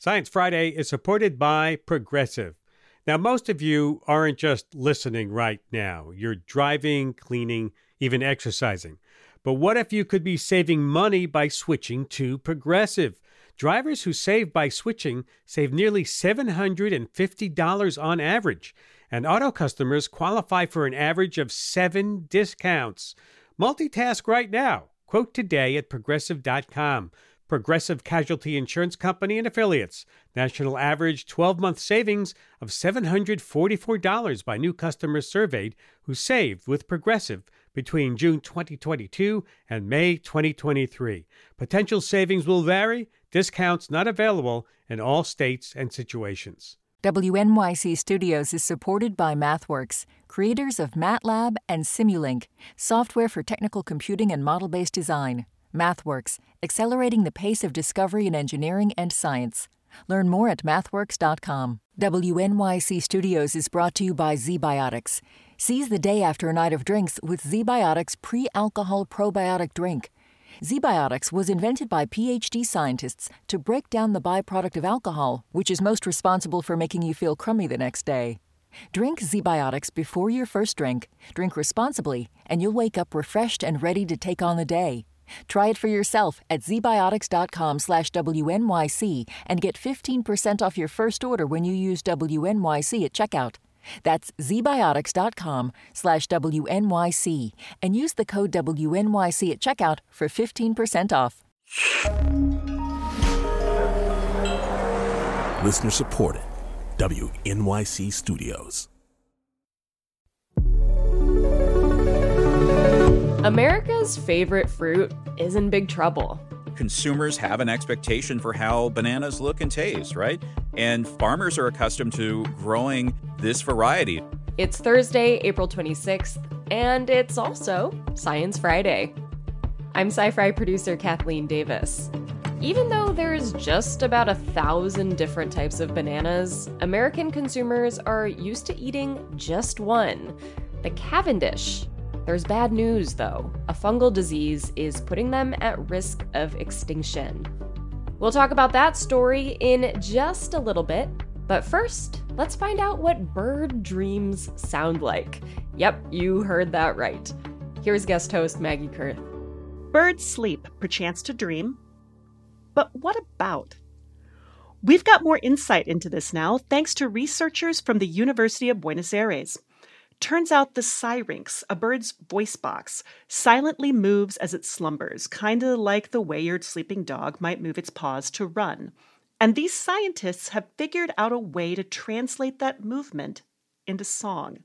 Science Friday is supported by Progressive. Now, most of you aren't just listening right now. You're driving, cleaning, even exercising. But what if you could be saving money by switching to Progressive? Drivers who save by switching save nearly $750 on average. And auto customers qualify for an average of 7 discounts. Multitask right now. Quote today at Progressive.com. Progressive Casualty Insurance Company and Affiliates. National average 12-month savings of $744 by new customers surveyed who saved with Progressive between June 2022 and May 2023. Potential savings will vary. Discounts not available in all states and situations. WNYC Studios is supported by MathWorks, creators of MATLAB and Simulink, software for technical computing and model-based design. MathWorks, accelerating the pace of discovery in engineering and science. Learn more at mathworks.com. WNYC Studios is brought to you by ZBiotics. Seize the day after a night of drinks with ZBiotics pre-alcohol probiotic drink. ZBiotics was invented by PhD scientists to break down the byproduct of alcohol, which is most responsible for making you feel crummy the next day. Drink ZBiotics before your first drink, drink responsibly, and you'll wake up refreshed and ready to take on the day. Try it for yourself at zbiotics.com/WNYC and get 15% off your first order when you use WNYC at checkout. That's zbiotics.com/WNYC and use the code WNYC at checkout for 15% off. Listener supported. WNYC Studios. America's favorite fruit is in big trouble. Consumers have an expectation for how bananas look and taste, right? And farmers are accustomed to growing this variety. It's Thursday, April 26th, and it's also Science Friday. I'm Sci-Fi producer Kathleen Davis. Even though there's just about 1,000 different types of bananas, American consumers are used to eating just one, the Cavendish. There's bad news, though. A fungal disease is putting them at risk of extinction. We'll talk about that story in just a little bit, but first, let's find out what bird dreams sound like. Yep, you heard that right. Here's guest host Maggie Kurth. Birds sleep, perchance to dream. But what about? We've got more insight into this now, thanks to researchers from the University of Buenos Aires. Turns out the syrinx, a bird's voice box, silently moves as it slumbers, kind of like the way your sleeping dog might move its paws to run. And these scientists have figured out a way to translate that movement into song.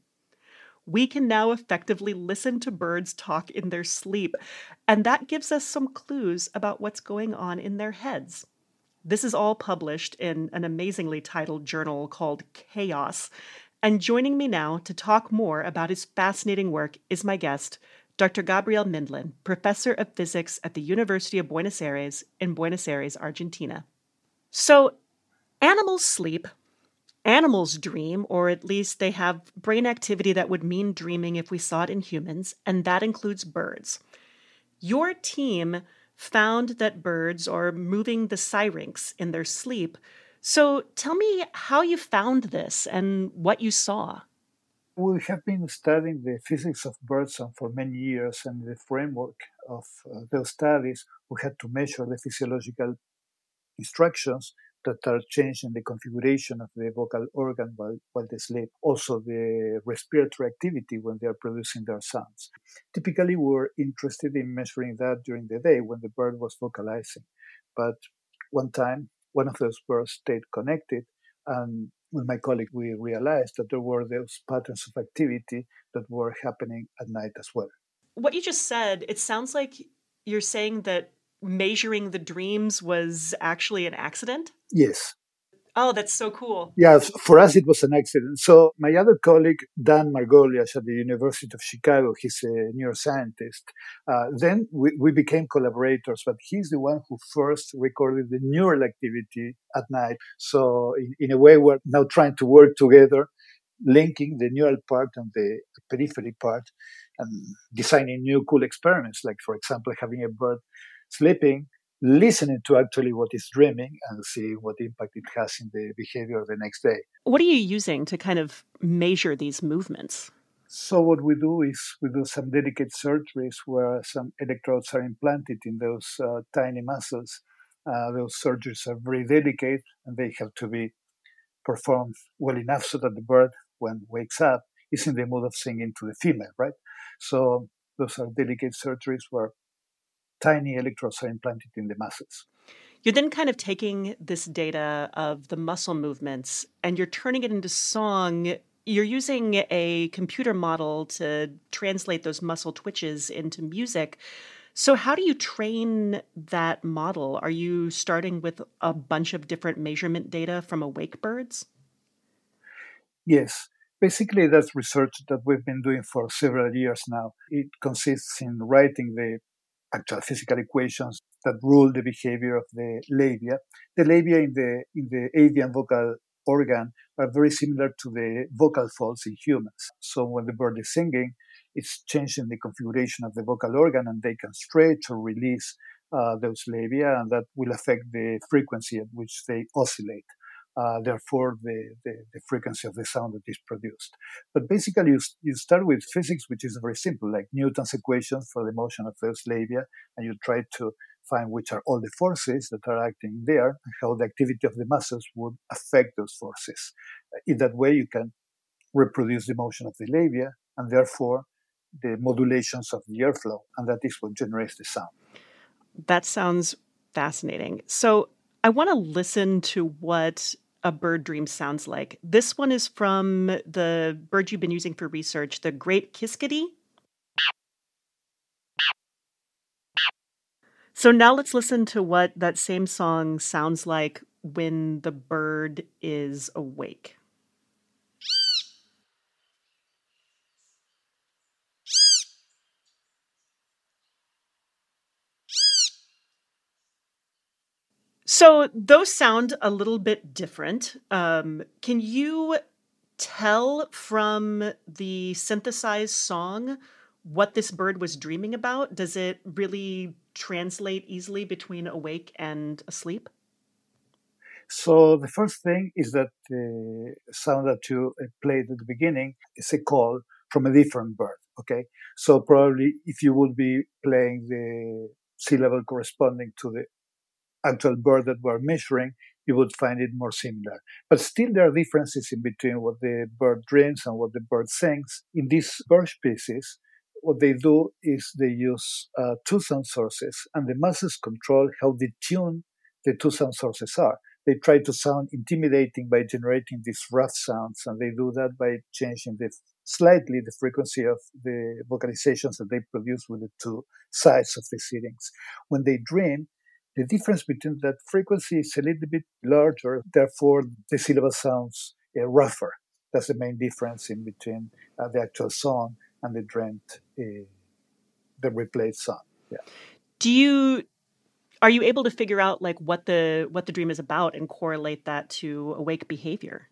We can now effectively listen to birds talk in their sleep, and that gives us some clues about what's going on in their heads. This is all published in an amazingly titled journal called Chaos. And joining me now to talk more about his fascinating work is my guest, Dr. Gabriel Mindlin, professor of physics at the University of Buenos Aires in Buenos Aires, Argentina. So, animals sleep, animals dream, or at least they have brain activity that would mean dreaming if we saw it in humans, and that includes birds. Your team found that birds are moving the syrinx in their sleep. So tell me how you found this and what you saw. We have been studying the physics of birdsong for many years, and in the framework of those studies, we had to measure the physiological instructions that are changing the configuration of the vocal organ while they sleep. Also, the respiratory activity when they are producing their sounds. Typically, we were interested in measuring that during the day when the bird was vocalizing. But one time, one of those birds stayed connected, and with my colleague, we realized that there were those patterns of activity that were happening at night as well. What you just said, it sounds like you're saying that measuring the dreams was actually an accident? Yes. Oh, that's so cool. Yes, for us it was an accident. So my other colleague, Dan Margoliouth at the University of Chicago, he's a neuroscientist. Then we became collaborators, but he's the one who first recorded the neural activity at night. So in a way, we're now trying to work together, linking the neural part and the periphery part and designing new cool experiments, like, for example, having a bird sleeping listening to actually what is dreaming and see what impact it has in the behavior the next day. What are you using to kind of measure these movements? So what we do is we do some delicate surgeries where some electrodes are implanted in those tiny muscles. Those surgeries are very delicate and they have to be performed well enough so that the bird, when wakes up, is in the mood of singing to the female, right? So those are delicate surgeries where tiny electrodes are implanted in the muscles. You're then kind of taking this data of the muscle movements and you're turning it into song. You're using a computer model to translate those muscle twitches into music. So how do you train that model? Are you starting with a bunch of different measurement data from awake birds? Yes. Basically, that's research that we've been doing for several years now. It consists in writing the actual physical equations that rule the behavior of the labia. The labia in the avian vocal organ are very similar to the vocal folds in humans. So when the bird is singing, it's changing the configuration of the vocal organ and they can stretch or release those labia, and that will affect the frequency at which they oscillate. Therefore, the frequency of the sound that is produced. But basically, you start with physics, which is very simple, like Newton's equations for the motion of those labia, and you try to find which are all the forces that are acting there and how the activity of the muscles would affect those forces. In that way, you can reproduce the motion of the labia and therefore the modulations of the airflow, and that is what generates the sound. That sounds fascinating. So I want to listen to what a bird dream sounds like. This one is from the bird you've been using for research, the great kiskadee. So now let's listen to what that same song sounds like when the bird is awake. So those sound a little bit different. Can you tell from the synthesized song what this bird was dreaming about? Does it really translate easily between awake and asleep? So the first thing is that the sound that you played at the beginning is a call from a different bird, okay? So probably if you would be playing the syllable corresponding to the actual bird that we're measuring, you would find it more similar. But still there are differences in between what the bird dreams and what the bird sings. In these bird species, what they do is they use two sound sources, and the muscles control how detuned the two sound sources are. They try to sound intimidating by generating these rough sounds, and they do that by changing slightly the frequency of the vocalizations that they produce with the two sides of the seedings. When they dream, the difference between that frequency is a little bit larger, therefore the syllable sounds rougher. That's the main difference in between the actual song and the dreamed, the replayed song. Yeah. Are you able to figure out like what the dream is about and correlate that to awake behavior?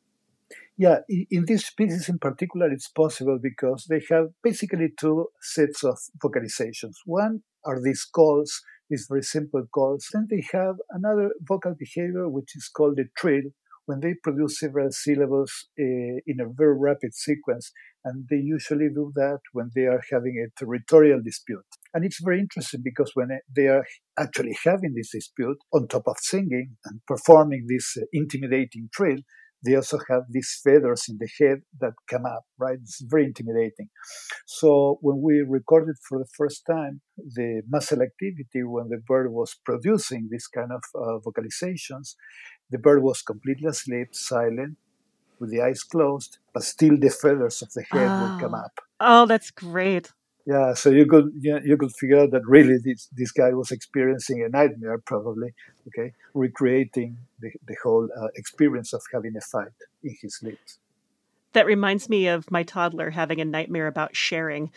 Yeah, in this species in particular, it's possible because they have basically two sets of vocalizations. One are these calls, these very simple calls. Then they have another vocal behavior, which is called the trill, when they produce several syllables in a very rapid sequence. And they usually do that when they are having a territorial dispute. And it's very interesting because when they are actually having this dispute, on top of singing and performing this intimidating trill, they also have these feathers in the head that come up, right? It's very intimidating. So when we recorded for the first time the muscle activity when the bird was producing this kind of vocalizations, the bird was completely asleep, silent, with the eyes closed, but still the feathers of the head would come up. Oh, that's great. Yeah, so you could figure out that really this guy was experiencing a nightmare, probably, okay, recreating the whole experience of having a fight in his sleep. That reminds me of my toddler having a nightmare about sharing.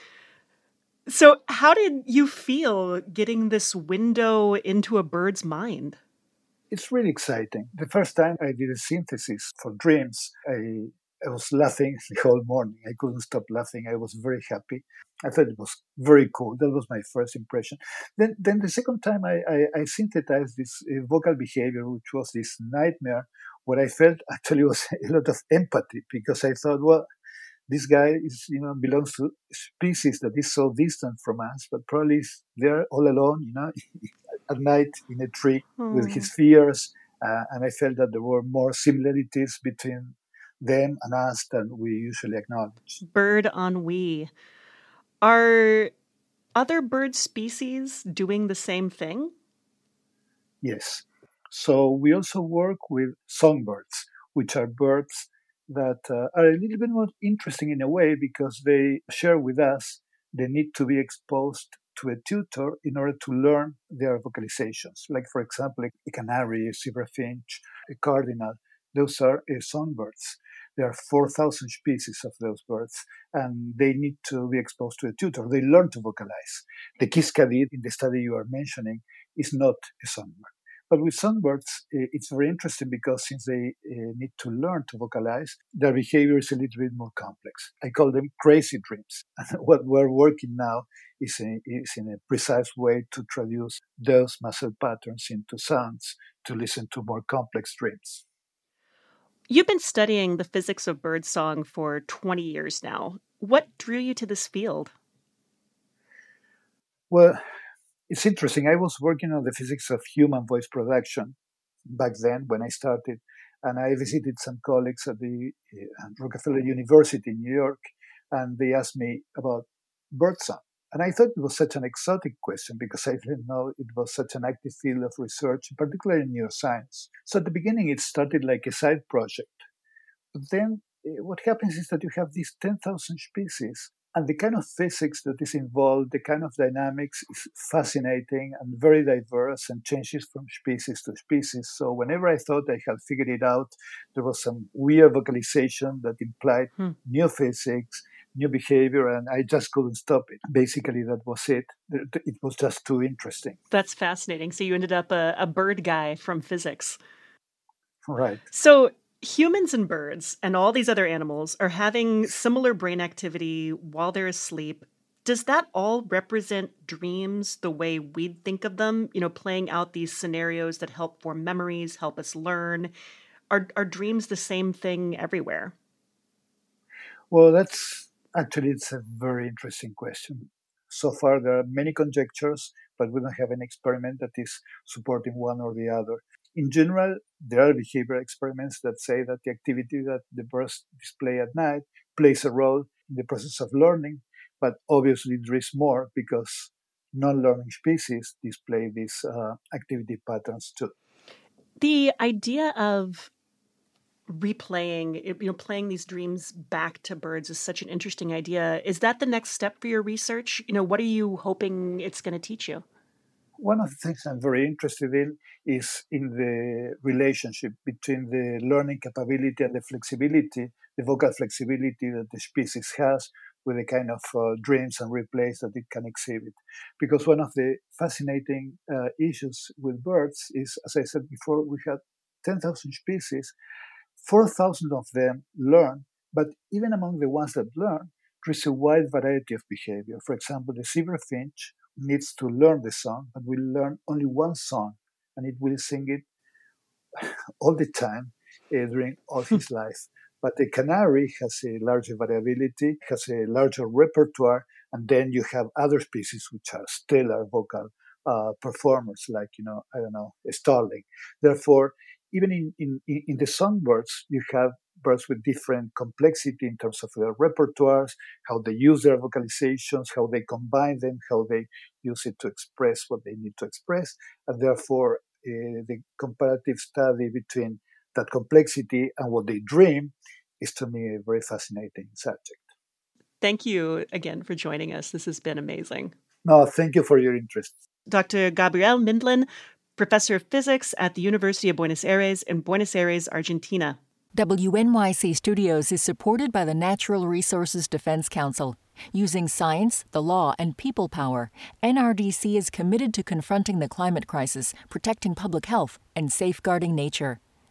So how did you feel getting this window into a bird's mind? It's really exciting. The first time I did a synthesis for dreams, I I was laughing the whole morning. I couldn't stop laughing. I was very happy. I thought it was very cool. That was my first impression. Then the second time I synthesized this vocal behavior, which was this nightmare. What I felt actually was a lot of empathy, because I thought, well, this guy is, belongs to a species that is so distant from us, but probably is there all alone, at night in a tree with his fears. And I felt that there were more similarities between them and us than we usually acknowledge. Bird ennui. Are other bird species doing the same thing? Yes. So we also work with songbirds, which are birds that are a little bit more interesting in a way, because they share with us the need to be exposed to a tutor in order to learn their vocalizations. Like, for example, a canary, a zebrafinch, a cardinal. Those are songbirds. There are 4,000 species of those birds, and they need to be exposed to a tutor. They learn to vocalize. The kiskadee in the study you are mentioning is not a songbird. But with songbirds, it's very interesting, because since they need to learn to vocalize, their behavior is a little bit more complex. I call them crazy dreams. And what we're working now is in a precise way to traduce those muscle patterns into sounds to listen to more complex dreams. You've been studying the physics of birdsong for 20 years now. What drew you to this field? Well, it's interesting. I was working on the physics of human voice production back then when I started, and I visited some colleagues at the Rockefeller University in New York, and they asked me about birdsong. And I thought it was such an exotic question, because I didn't know it was such an active field of research, particularly in neuroscience. So at the beginning, it started like a side project. But then what happens is that you have these 10,000 species, and the kind of physics that is involved, the kind of dynamics is fascinating and very diverse and changes from species to species. So whenever I thought I had figured it out, there was some weird vocalization that implied new physics, new behavior, and I just couldn't stop it. Basically, that was it. It was just too interesting. That's fascinating. So you ended up a bird guy from physics. Right. So humans and birds and all these other animals are having similar brain activity while they're asleep. Does that all represent dreams the way we'd think of them? Playing out these scenarios that help form memories, help us learn. Are dreams the same thing everywhere? Well, it's a very interesting question. So far, there are many conjectures, but we don't have an experiment that is supporting one or the other. In general, there are behavioral experiments that say that the activity that the birds display at night plays a role in the process of learning, but obviously there is more, because non-learning species display these activity patterns too. The idea of replaying, playing these dreams back to birds is such an interesting idea. Is that the next step for your research? What are you hoping it's going to teach you? One of the things I'm very interested in is in the relationship between the learning capability and the flexibility, the vocal flexibility that the species has with the kind of dreams and replays that it can exhibit. Because one of the fascinating issues with birds is, as I said before, we have 10,000 species, 4,000 of them learn, but even among the ones that learn, there is a wide variety of behavior. For example, the zebrafinch needs to learn the song, but will learn only one song, and it will sing it all the time during all his life. But the canary has a larger variability, has a larger repertoire, and then you have other species which are stellar vocal performers, like, a starling. Therefore, even in the songbirds, you have birds with different complexity in terms of their repertoires, how they use their vocalizations, how they combine them, how they use it to express what they need to express. And therefore, the comparative study between that complexity and what they dream is, to me, a very fascinating subject. Thank you again for joining us. This has been amazing. No, thank you for your interest. Dr. Gabriel Mindlin, professor of physics at the University of Buenos Aires in Buenos Aires, Argentina. WNYC Studios is supported by the Natural Resources Defense Council. Using science, the law, and people power, NRDC is committed to confronting the climate crisis, protecting public health, and safeguarding nature.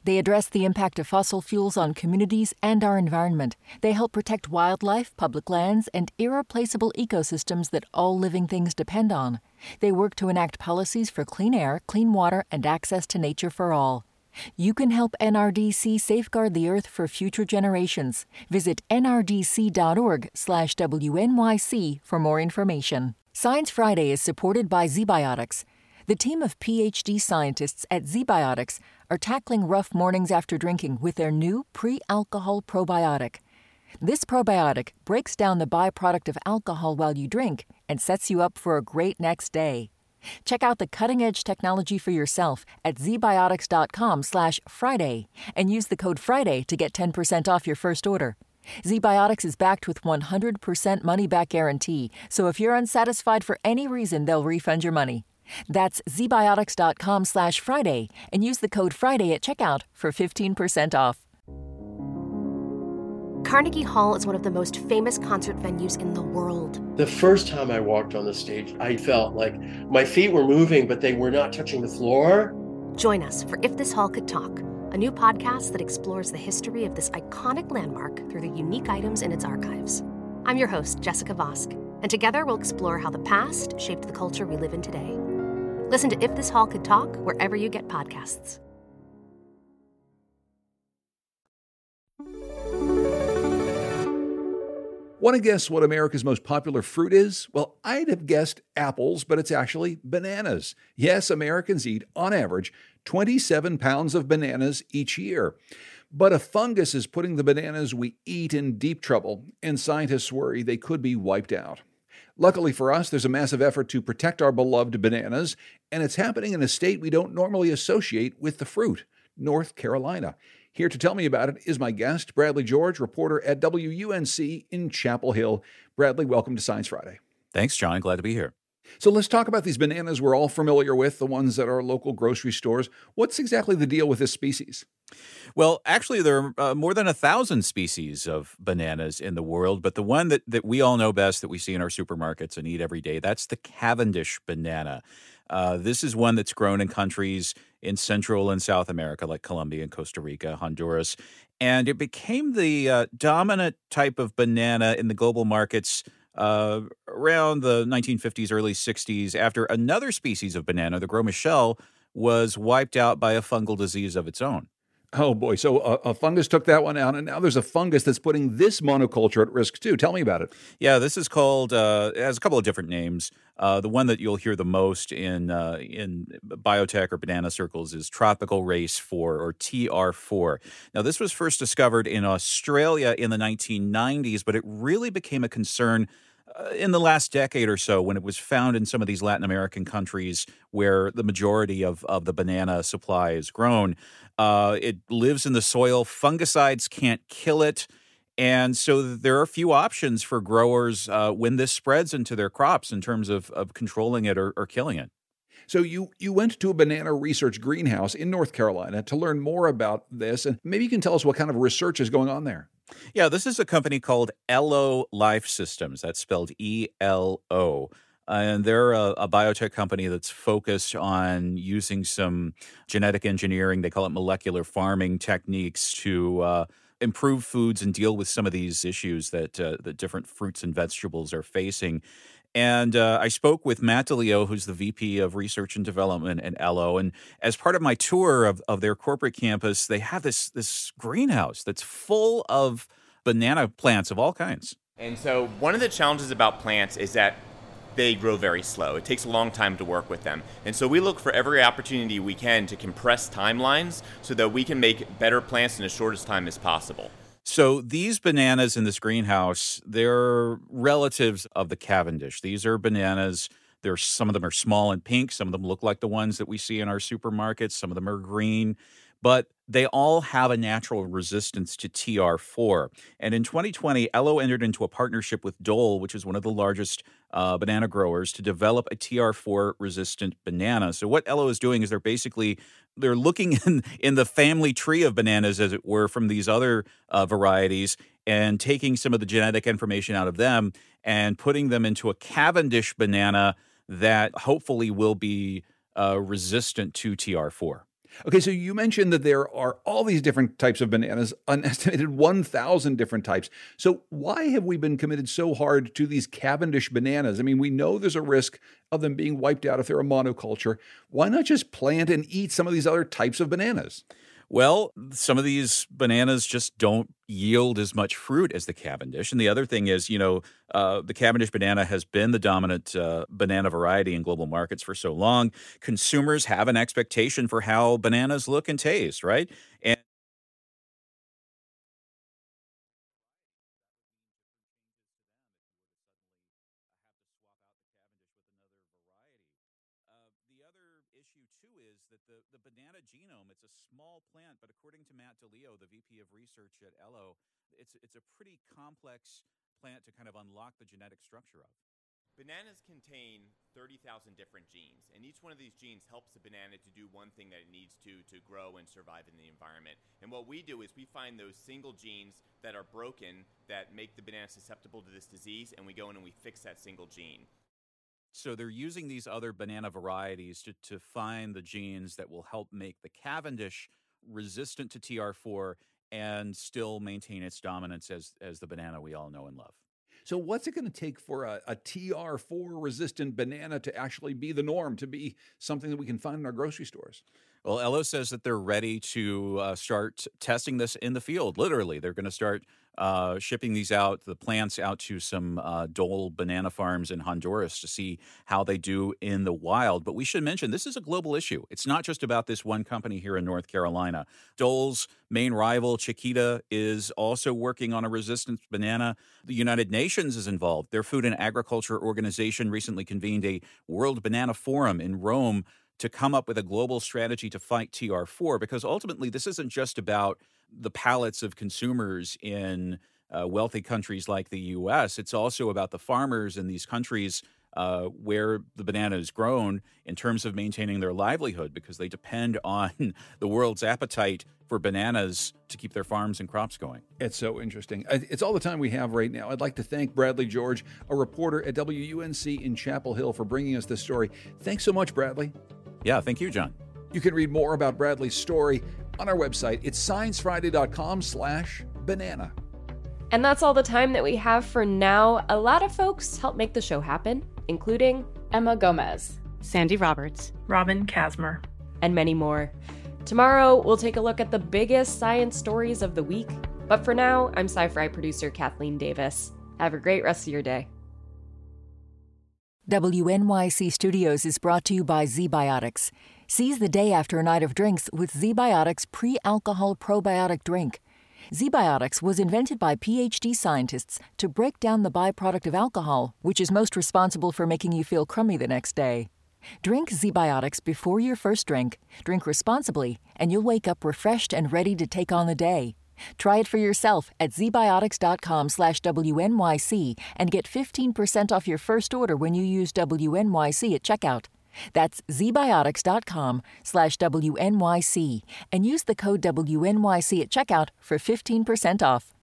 They address the impact of fossil fuels on communities and our environment. They help protect wildlife, public lands, and irreplaceable ecosystems that all living things depend on. They work to enact policies for clean air, clean water, and access to nature for all. You can help NRDC safeguard the Earth for future generations. Visit nrdc.org/WNYC for more information. Science Friday is supported by ZBiotics. The team of PhD scientists at ZBiotics are tackling rough mornings after drinking with their new pre-alcohol probiotic. This probiotic breaks down the byproduct of alcohol while you drink and sets you up for a great next day. Check out the cutting-edge technology for yourself at zbiotics.com/Friday and use the code Friday to get 10% off your first order. ZBiotics is backed with 100% money-back guarantee, so if you're unsatisfied for any reason, they'll refund your money. That's zbiotics.com/Friday and use the code Friday at checkout for 15% off. Carnegie Hall is one of the most famous concert venues in the world. The first time I walked on the stage, I felt like my feet were moving, but they were not touching the floor. Join us for If This Hall Could Talk, a new podcast that explores the history of this iconic landmark through the unique items in its archives. I'm your host, Jessica Vosk, and together we'll explore how the past shaped the culture we live in today. Listen to If This Hall Could Talk wherever you get podcasts. Want to guess what America's most popular fruit is? Well, I'd have guessed apples, but it's actually bananas. Yes, Americans eat, on average, 27 pounds of bananas each year. But a fungus is putting the bananas we eat in deep trouble, and scientists worry they could be wiped out. Luckily for us, there's a massive effort to protect our beloved bananas, and it's happening in a state we don't normally associate with the fruit, North Carolina. Here to tell me about it is my guest, Bradley George, reporter at WUNC in Chapel Hill. Bradley, welcome to Science Friday. Thanks, John. Glad to be here. So let's talk about these bananas we're all familiar with, the ones at our local grocery stores. What's exactly the deal with this species? Well, actually, there are more than 1,000 species of bananas in the world, but the one that we all know best, that we see in our supermarkets and eat every day, that's the Cavendish banana. This is one that's grown in countries in Central and South America, like Colombia and Costa Rica, Honduras, and it became the dominant type of banana in the global markets around the 1950s, early 60s, after another species of banana, the Gros Michel, was wiped out by a fungal disease of its own. Oh, boy. So a fungus took that one out, and now there's a fungus that's putting this monoculture at risk, too. Tell me about it. Yeah, this is called, it has a couple of different names. The one that you'll hear the most in biotech or banana circles is Tropical Race 4, or TR4. Now, this was first discovered in Australia in the 1990s, but it really became a concern in the last decade or so, when it was found in some of these Latin American countries where the majority of the banana supply is grown. It lives in the soil. Fungicides can't kill it. And so there are a few options for growers when this spreads into their crops in terms of controlling it or killing it. So you went to a banana research greenhouse in North Carolina to learn more about this, and maybe you can tell us what kind of research is going on there. Yeah, this is a company called Elo Life Systems. That's spelled ELO. And they're a biotech company that's focused on using some genetic engineering. They call it molecular farming techniques to improve foods and deal with some of these issues that different fruits and vegetables are facing. And I spoke with Matt DeLeo, who's the VP of Research and Development at Elo. And as part of my tour of their corporate campus, they have this greenhouse that's full of banana plants of all kinds. And so one of the challenges about plants is that they grow very slow. It takes a long time to work with them. And so we look for every opportunity we can to compress timelines so that we can make better plants in the shortest time as possible. So these bananas in this greenhouse, they're relatives of the Cavendish. These are bananas. Some of them are small and pink. Some of them look like the ones that we see in our supermarkets. Some of them are green. But they all have a natural resistance to TR4. And in 2020, Elo entered into a partnership with Dole, which is one of the largest banana growers, to develop a TR4-resistant banana. So what Elo is doing is they're looking in the family tree of bananas, as it were, from these other varieties, and taking some of the genetic information out of them and putting them into a Cavendish banana that hopefully will be resistant to TR4. Okay, so you mentioned that there are all these different types of bananas, an estimated 1,000 different types. So why have we been committed so hard to these Cavendish bananas? I mean, we know there's a risk of them being wiped out if they're a monoculture. Why not just plant and eat some of these other types of bananas? Well, some of these bananas just don't yield as much fruit as the Cavendish. And the other thing is, the Cavendish banana has been the dominant banana variety in global markets for so long. Consumers have an expectation for how bananas look and taste, right? And the other issue, too, is that the banana genome, it's a small plant, but according to Matt DeLeo, the VP of Research at Ello, it's a pretty complex plant to kind of unlock the genetic structure of. Bananas contain 30,000 different genes, and each one of these genes helps the banana to do one thing that it needs to grow and survive in the environment. And what we do is we find those single genes that are broken that make the banana susceptible to this disease, and we go in and we fix that single gene. So they're using these other banana varieties to find the genes that will help make the Cavendish resistant to TR4 and still maintain its dominance as the banana we all know and love. So what's it going to take for a TR4-resistant banana to actually be the norm, to be something that we can find in our grocery stores? Well, Ello says that they're ready to start testing this in the field. Literally, they're going to start shipping the plants out to some Dole banana farms in Honduras to see how they do in the wild. But we should mention, this is a global issue. It's not just about this one company here in North Carolina. Dole's main rival, Chiquita, is also working on a resistant banana. The United Nations is involved. Their Food and Agriculture Organization recently convened a World Banana Forum in Rome to come up with a global strategy to fight TR4, because ultimately this isn't just about the palates of consumers in wealthy countries like the U.S. It's also about the farmers in these countries where the banana is grown in terms of maintaining their livelihood, because they depend on the world's appetite for bananas to keep their farms and crops going. It's so interesting. It's all the time we have right now. I'd like to thank Bradley George, a reporter at WUNC in Chapel Hill, for bringing us this story. Thanks so much, Bradley. Yeah, thank you, John. You can read more about Bradley's story on our website. It's sciencefriday.com/banana. And that's all the time that we have for now. A lot of folks help make the show happen, including Emma Gomez, Sandy Roberts, Robin Kazmer, and many more. Tomorrow, we'll take a look at the biggest science stories of the week. But for now, I'm Sci-Fi producer Kathleen Davis. Have a great rest of your day. WNYC Studios is brought to you by ZBiotics. Seize the day after a night of drinks with ZBiotics pre-alcohol probiotic drink. ZBiotics was invented by PhD scientists to break down the byproduct of alcohol, which is most responsible for making you feel crummy the next day. Drink ZBiotics before your first drink, drink responsibly, and you'll wake up refreshed and ready to take on the day. Try it for yourself at zbiotics.com/WNYC and get 15% off your first order when you use WNYC at checkout. That's zbiotics.com/WNYC and use the code WNYC at checkout for 15% off.